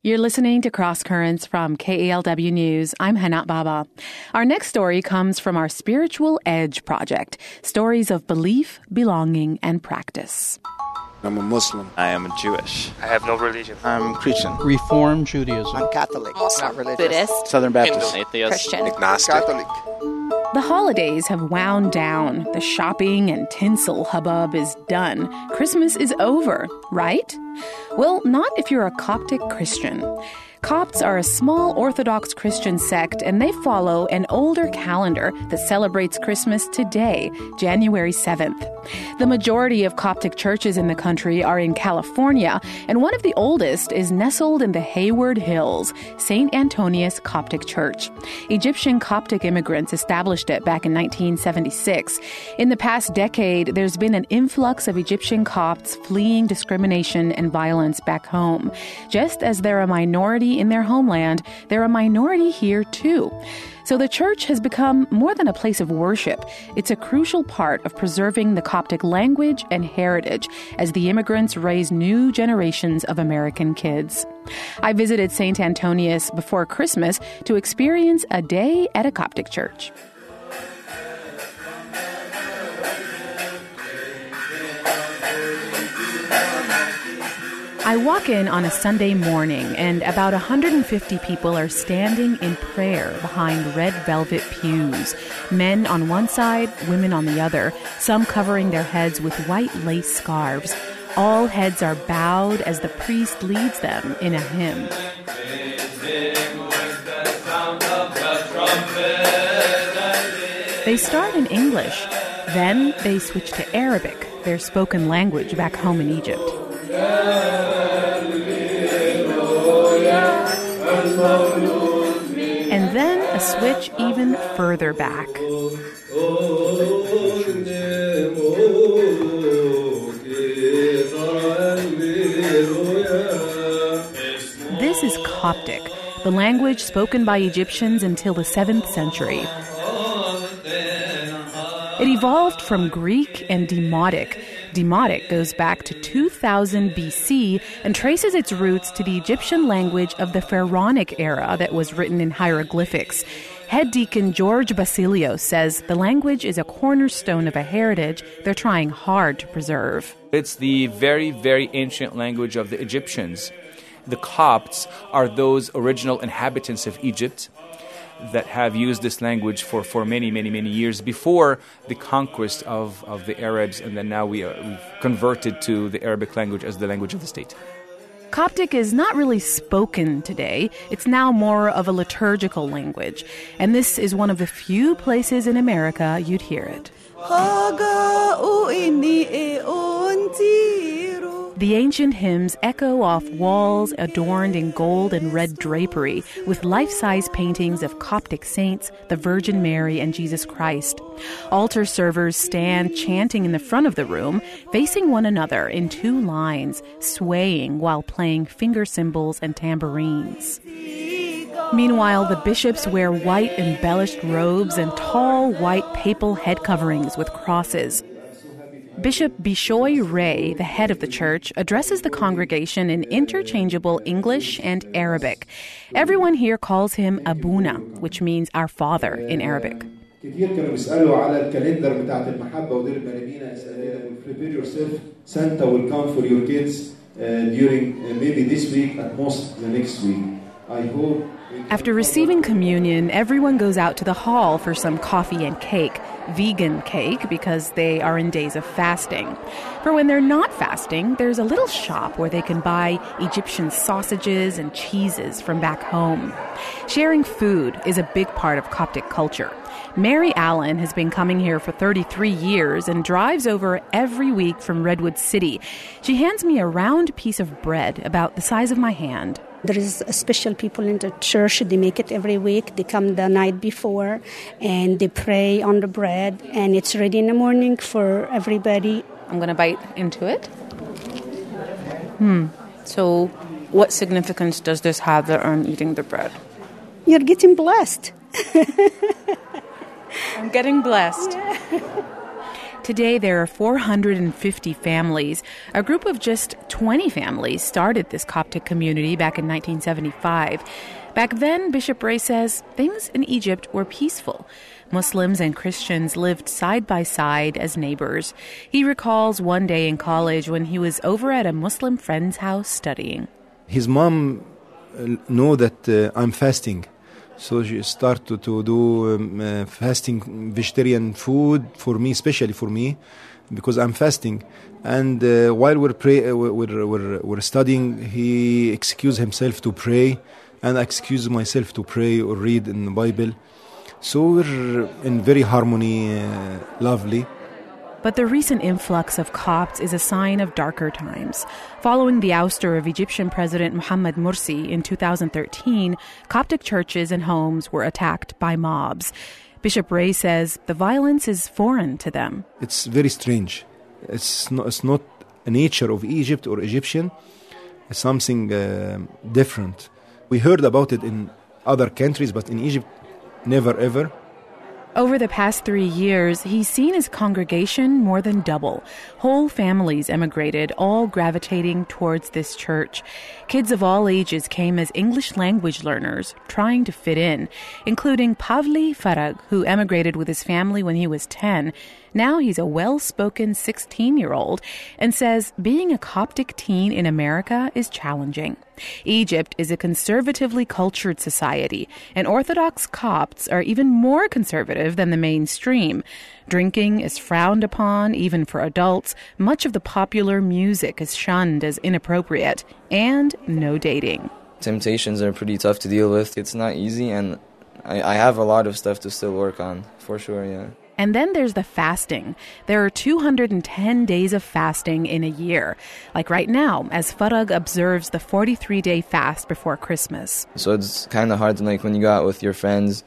You're listening to Cross Currents from KALW News. I'm Hanat Baba. Our next story comes from our Spiritual Edge project, stories of belief, belonging, and practice. I'm a Muslim. I am Jewish. I have no religion. I'm Christian. Reform Judaism. I'm Catholic. Muslim. Not religious. Buddhist. Southern Baptist. Atheist. Christian. Agnostic. Catholic. The holidays have wound down. The shopping and tinsel hubbub is done. Christmas is over, right? Well, not if you're a Coptic Christian. Copts are a small Orthodox Christian sect, and they follow an older calendar that celebrates Christmas today, January 7th. The majority of Coptic churches in the country are in California, and one of the oldest is nestled in the Hayward Hills, St. Antonius Coptic Church. Egyptian Coptic immigrants established it back in 1976. In the past decade, there's been an influx of Egyptian Copts fleeing discrimination and violence back home. Just as they're a minority in their homeland, they're a minority here too. So the church has become more than a place of worship. It's a crucial part of preserving the Coptic language and heritage as the immigrants raise new generations of American kids. I visited St. Antonius before Christmas to experience a day at a Coptic church. I walk in on a Sunday morning, and about 150 people are standing in prayer behind red velvet pews. Men on one side, women on the other, some covering their heads with white lace scarves. All heads are bowed as the priest leads them in a hymn. They start in English, then they switch to Arabic, their spoken language back home in Egypt. And then a switch even further back. This is Coptic, the language spoken by Egyptians until the 7th century. It evolved from Greek and Demotic. Demotic goes back to 2000 BC and traces its roots to the Egyptian language of the Pharaonic era that was written in hieroglyphics. Head deacon George Basilio says the language is a cornerstone of a heritage they're trying hard to preserve. It's the very, very ancient language of the Egyptians. The Copts are those original inhabitants of Egypt that have used this language for many, many, many years before the conquest of the Arabs, and then now we've converted to the Arabic language as the language of the state. Coptic is not really spoken today. It's now more of a liturgical language, and this is one of the few places in America you'd hear it. The ancient hymns echo off walls adorned in gold and red drapery with life-size paintings of Coptic saints, the Virgin Mary, and Jesus Christ. Altar servers stand chanting in the front of the room, facing one another in two lines, swaying while playing finger cymbals and tambourines. Meanwhile, the bishops wear white embellished robes and tall white papal head coverings with crosses. Bishop Bishoy Ray, the head of the church, addresses the congregation in interchangeable English and Arabic. Everyone here calls him Abuna, which means our father in Arabic. كتير كانوا بيسألوا على الكالندر بتاعت المحبة ودير المنامينا prepare yourself Santa will come for your kids during maybe this week, at most the next week. I hope. After receiving communion, everyone goes out to the hall for some coffee and cake. Vegan cake because they are in days of fasting. For when they're not fasting, there's a little shop where they can buy Egyptian sausages and cheeses from back home. Sharing food is a big part of Coptic culture. Mary Allen has been coming here for 33 years and drives over every week from Redwood City. She hands me a round piece of bread about the size of my hand. There is special people in the church. They make it every week. They come the night before and they pray on the bread, and it's ready in the morning for everybody. I'm going to bite into it. So what significance does this have that I'm eating the bread? You're getting blessed. I'm getting blessed. Today, there are 450 families. A group of just 20 families started this Coptic community back in 1975. Back then, Bishop Ray says, things in Egypt were peaceful. Muslims and Christians lived side by side as neighbors. He recalls one day in college when he was over at a Muslim friend's house studying. His mom know that I'm fasting. So she started to do fasting vegetarian food for me, especially for me, because I'm fasting. And while we're studying, he excused himself to pray, and I excuse myself to pray or read in the Bible. So we're in very harmony, lovely. But the recent influx of Copts is a sign of darker times. Following the ouster of Egyptian President Mohamed Morsi in 2013, Coptic churches and homes were attacked by mobs. Bishop Ray says the violence is foreign to them. It's very strange. It's not a nature of Egypt or Egyptian. It's something different. We heard about it in other countries, but in Egypt, never ever. Over the past 3 years, he's seen his congregation more than double. Whole families emigrated, all gravitating towards this church. Kids of all ages came as English language learners, trying to fit in, including Pavli Farag, who emigrated with his family when he was 10. Now he's a well-spoken 16-year-old and says being a Coptic teen in America is challenging. Egypt is a conservatively cultured society, and Orthodox Copts are even more conservative than the mainstream. Drinking is frowned upon, even for adults. Much of the popular music is shunned as inappropriate, and no dating. Temptations are pretty tough to deal with. It's not easy, and I have a lot of stuff to still work on, for sure, yeah. And then there's the fasting. There are 210 days of fasting in a year. Like right now, as Farag observes the 43-day fast before Christmas. So it's kind of hard to, when you go out with your friends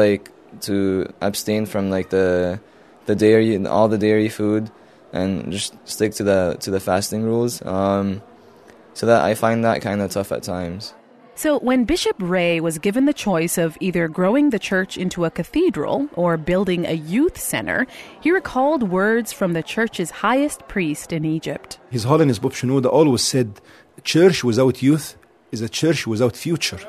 to abstain from the dairy and all the dairy food and just stick to the fasting rules. So that I find that kind of tough at times. So when Bishop Ray was given the choice of either growing the church into a cathedral or building a youth center, he recalled words from the church's highest priest in Egypt. His Holiness Pope Shenouda always said, a church without youth is a church without future.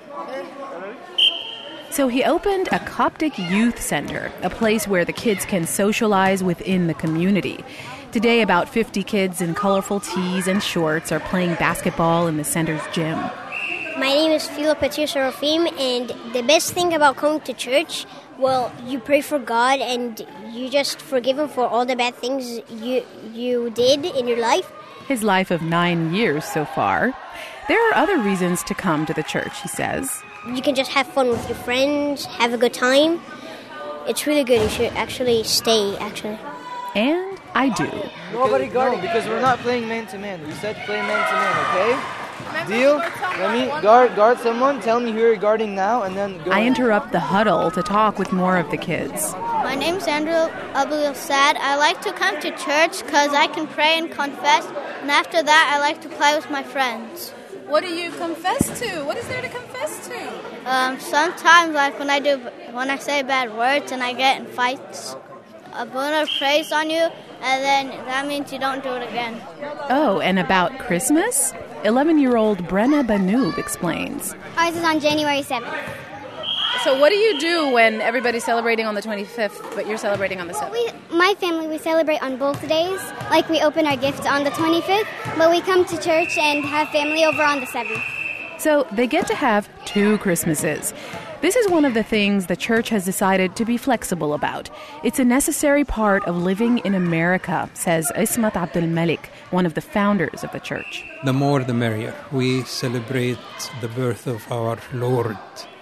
So he opened a Coptic youth center, a place where the kids can socialize within the community. Today, about 50 kids in colorful tees and shorts are playing basketball in the center's gym. My name is Philo Patricia Rafim, and the best thing about coming to church, well, you pray for God and you just forgive Him for all the bad things you did in your life. His life of 9 years so far. There are other reasons to come to the church, he says. You can just have fun with your friends, have a good time. It's really good. You should actually stay, actually. And I do. Nobody guarding because we're not playing man-to-man. We said play man-to-man, okay? Deal? Let me guard someone, tell me who you're guarding now, and then go. I interrupt the huddle to talk with more of the kids. My name's Andrew Abdul Sad. I like to come to church because I can pray and confess, and after that I like to play with my friends. What do you confess to? What is there to confess to? Sometimes, when I say bad words and I get in fights, Abuna prays on you, and then that means you don't do it again. Oh, and about Christmas? 11-year-old Brenna Banoob explains. Ours is on January 7th. So what do you do when everybody's celebrating on the 25th, but you're celebrating on the 7th? My family, we celebrate on both days. Like we open our gifts on the 25th, but we come to church and have family over on the 7th. So they get to have 2 Christmases. This is one of the things the church has decided to be flexible about. It's a necessary part of living in America, says Ismat Abdul Malik, one of the founders of the church. The more the merrier. We celebrate the birth of our Lord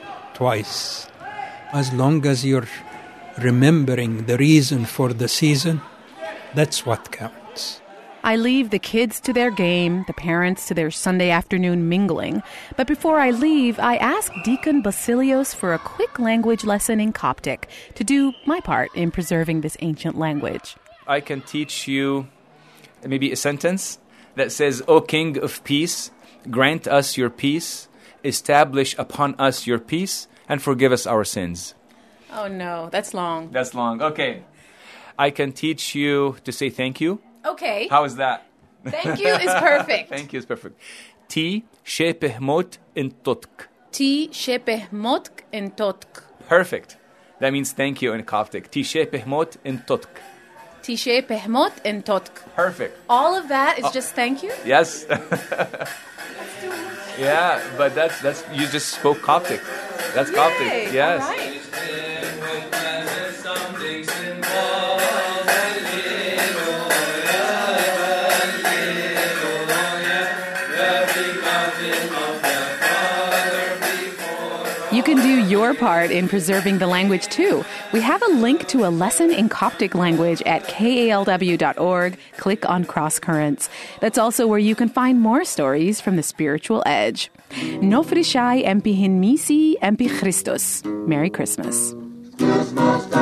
twice. As long as you're remembering the reason for the season, that's what counts. I leave the kids to their game, the parents to their Sunday afternoon mingling. But before I leave, I ask Deacon Basilios for a quick language lesson in Coptic to do my part in preserving this ancient language. I can teach you maybe a sentence that says, O King of Peace, grant us your peace, establish upon us your peace, and forgive us our sins. Oh no, that's long. That's long. Okay. I can teach you to say thank you. Okay. How is that? Thank you is perfect. Thank you is perfect. Ti shepeh mot in totk. Ti shepeh motk in totk. Perfect. That means thank you in Coptic. Ti shepeh mot in totk. Ti shepeh mot in totk. Perfect. All of that is just thank you? Yes. Yeah, but that's you just spoke Coptic. That's Yay. Coptic. Yes. All right. You can do your part in preserving the language too. We have a link to a lesson in Coptic language at kalw.org. Click on Cross Currents. That's also where you can find more stories from the spiritual edge. Nofrishai empi hin misi empi Christus. Merry Christmas.